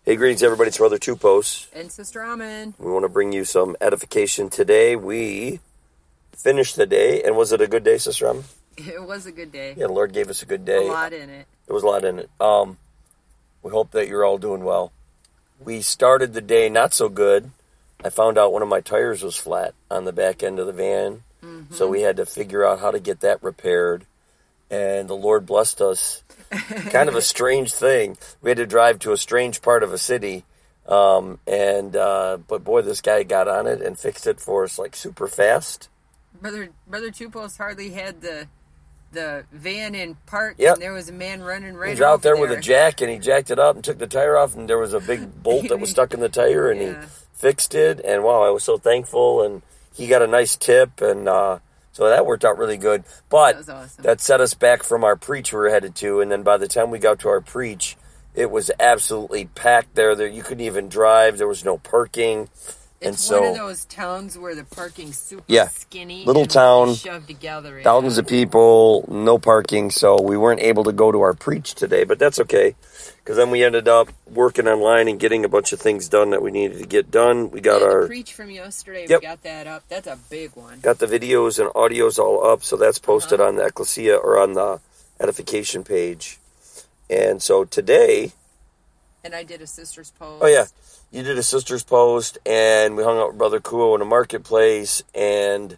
Hey, greetings, everybody. It's Brother Two Posts. And Sister Amen. We want to bring you some edification today. We finished the day, and was it a good day, Sister Amen? It was a good day. Yeah, the Lord gave us a good day. A lot in it. There was a lot in it. We hope that you're all doing well. We started the day not so good. I found out one of my tires was flat on the back end of the van, so we had to figure out how to get that repaired. And the Lord blessed us. Kind of a strange thing. We had to drive to a strange part of a city, but boy, this guy got on it and fixed it for us like super fast. Brother Two Posts hardly had the van in park, Yep. and there was a man running right. He was out there over with a jack, and he jacked it up and took the tire off, and there was a big bolt that was stuck in the tire, and he fixed it. And wow, I was so thankful, and he got a nice tip, and so that worked out really good. But that was awesome. That set us back from our preach we were headed to, and then by the time we got to our preach, it was absolutely packed there. You couldn't even drive. There was no parking. It's one of those towns where the parking's super skinny. Little and town, shoved together. Thousands of people, no parking, so we weren't able to go to our preach today, but that's okay, because then we ended up working online and getting a bunch of things done that we needed to get done. We got the preach from yesterday. We got that up. That's a big one. Got the videos and audios all up, so that's posted on the Ecclesia or on the edification page. And so today... And I did a sister's post. Oh, yeah. You did a sister's post, and we hung out with Brother Kuo in a marketplace, and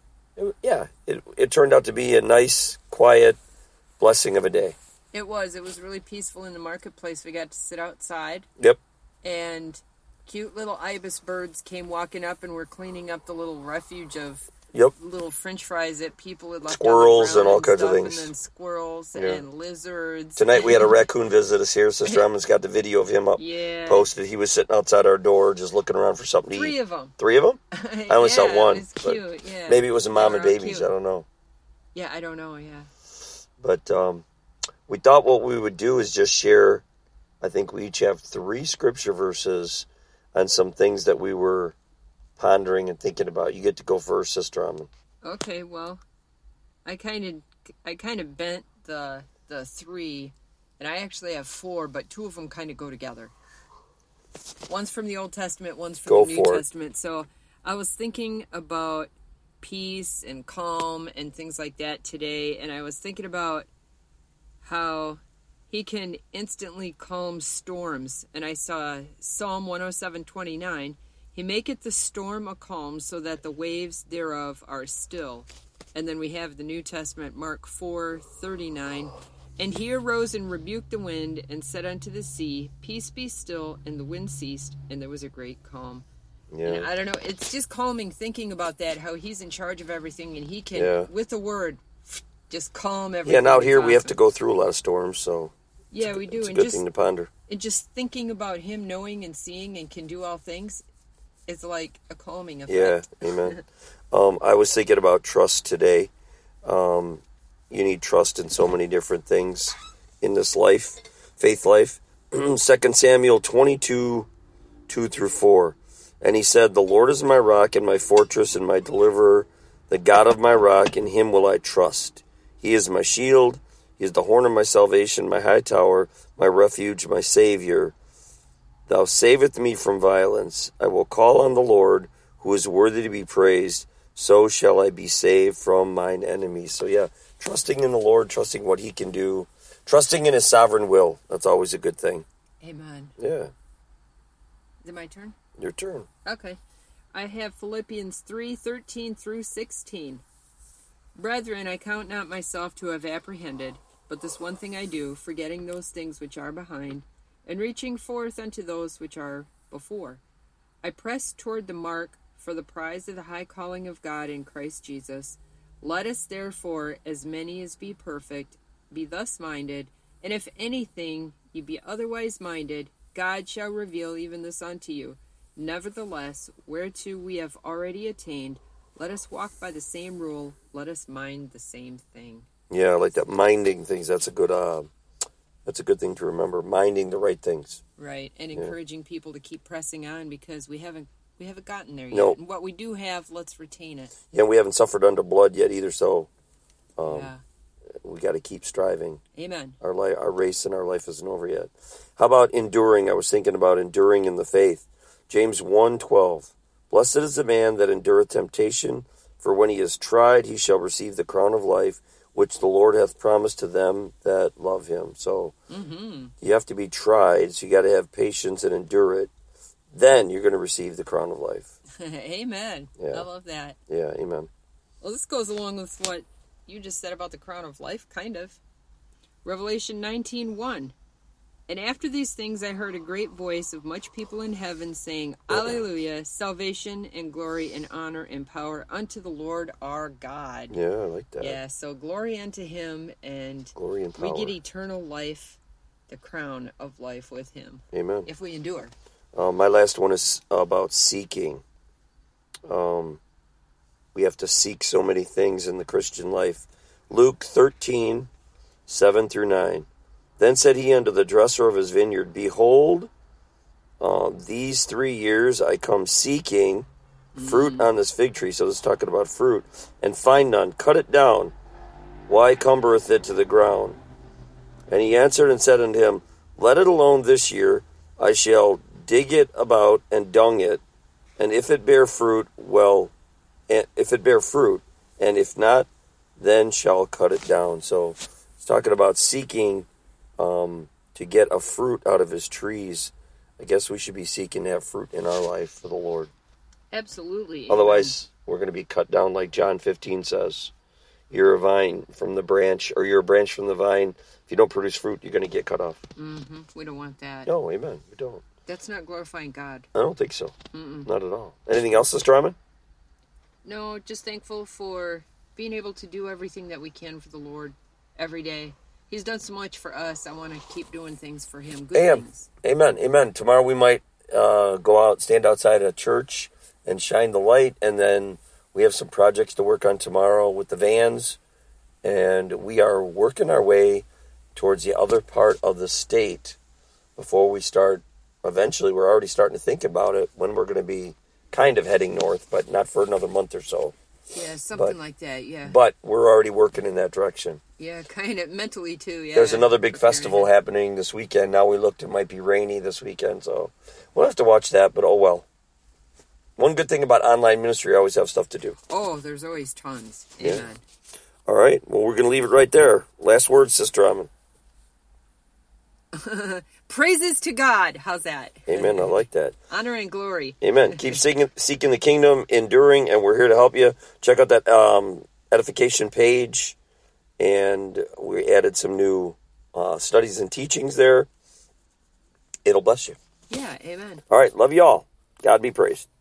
it turned out to be a nice, quiet blessing of a day. It was. It was really peaceful in the marketplace. We got to sit outside. Yep. And cute little ibis birds came walking up and were cleaning up the little refuge of little French fries that people had left. Squirrels and all kinds of things. And then squirrels and lizards. Tonight we had a raccoon visit us here. Sister Ammon's got the video of him up posted. He was sitting outside our door just looking around for something to eat. 3 of them. 3 of them? I only saw one. It was cute, yeah. Maybe it was a mom and babies. Cute. I don't know. Yeah, I don't know, yeah. But we thought what we would do is just share, I think we each have 3 scripture verses on some things that we were pondering and thinking about. You get to go first, Sister Ammon. Okay, well, I kind of bent the 3, and I actually have 4, but 2 of them kind of go together. One's from the Old Testament, one's from the New Testament. So I was thinking about peace and calm and things like that today, and I was thinking about how he can instantly calm storms. And I saw Psalm 107:29. He maketh the storm a calm, so that the waves thereof are still. And then we have the New Testament, Mark 4:39. And he arose and rebuked the wind, and said unto the sea, Peace be still. And the wind ceased, and there was a great calm. Yeah. And I don't know, it's just calming thinking about that, how he's in charge of everything, and he can, with a word, just calm everything. Yeah, now here we have to go through a lot of storms, so... Yeah, we do. It's a good thing to ponder. And just thinking about him knowing and seeing and can do all things... It's like a calming effect. Yeah, amen. I was thinking about trust today. You need trust in so many different things in this life, faith life. 2 Samuel 22, 2-4. And he said, The Lord is my rock and my fortress and my deliverer, the God of my rock, in him will I trust. He is my shield. He is the horn of my salvation, my high tower, my refuge, my Savior. Thou savest me from violence. I will call on the Lord, who is worthy to be praised. So shall I be saved from mine enemies. So yeah, trusting in the Lord, trusting what he can do, trusting in his sovereign will. That's always a good thing. Amen. Yeah. Is it my turn? Your turn. Okay. I have Philippians 3:13-16. Brethren, I count not myself to have apprehended, but this one thing I do, forgetting those things which are behind, and reaching forth unto those which are before. I press toward the mark for the prize of the high calling of God in Christ Jesus. Let us therefore, as many as be perfect, be thus minded, and if anything ye be otherwise minded, God shall reveal even this unto you. Nevertheless, whereto we have already attained, let us walk by the same rule, let us mind the same thing. Yeah, I like that, minding things. That's a good thing to remember, minding the right things. Right, and encouraging people to keep pressing on, because we haven't gotten there yet. No. And what we do have, let's retain it. Yeah, we haven't suffered under blood yet either, so we got to keep striving. Amen. Our race and our life isn't over yet. How about enduring? I was thinking about enduring in the faith. James 1:12. Blessed is the man that endureth temptation, for when he is tried, he shall receive the crown of life, which the Lord hath promised to them that love him. So you have to be tried, so you got to have patience and endure it. Then you're going to receive the crown of life. Amen. Yeah. I love that. Yeah, amen. Well, this goes along with what you just said about the crown of life, kind of. Revelation 19:1. And after these things I heard a great voice of much people in heaven saying, Alleluia, salvation and glory and honor and power unto the Lord our God. Yeah, I like that. Yeah, so glory unto him, and Glory and power. we get eternal life, the crown of life with him. Amen. If we endure. My last one is about seeking. We have to seek so many things in the Christian life. Luke 13:7-9. Then said he unto the dresser of his vineyard, Behold, these 3 years I come seeking fruit on this fig tree. So this is talking about fruit. And find none. Cut it down. Why cumbereth it to the ground? And he answered and said unto him, Let it alone this year. I shall dig it about and dung it. And if it bear fruit, well, and if it bear fruit, and if not, then shall cut it down. So it's talking about seeking to get a fruit out of his trees. I guess we should be seeking to have fruit in our life for the Lord. Absolutely. Otherwise, we're going to be cut down like John 15 says. You're a vine from the branch, or you're a branch from the vine. If you don't produce fruit, you're going to get cut off. We don't want that. No, amen. We don't. That's not glorifying God. I don't think so. Not at all. Anything else, Sister Armin? No, just thankful for being able to do everything that we can for the Lord every day. He's done so much for us. I want to keep doing things for him. Good things. Amen. Amen. Tomorrow we might go out, stand outside a church and shine the light. And then we have some projects to work on tomorrow with the vans. And we are working our way towards the other part of the state before we start. Eventually, we're already starting to think about it when we're going to be kind of heading north, but not for another month or so. Yeah, something like that, yeah. But we're already working in that direction. Yeah, kind of mentally too, yeah. There's another big festival happening this weekend. Now we looked, it might be rainy this weekend, so we'll have to watch that, but oh well. One good thing about online ministry, I always have stuff to do. Oh, there's always tons. Amen. Yeah. All right, well, we're going to leave it right there. Last words, Sister Armin. Praises to God. How's that? Amen, I like that. Honor and glory. Amen. Keep seeking the kingdom, enduring, and we're here to help you. Check out that edification page, and we added some new studies and teachings there. It'll bless you. Yeah, amen. All right, love you all. God be praised.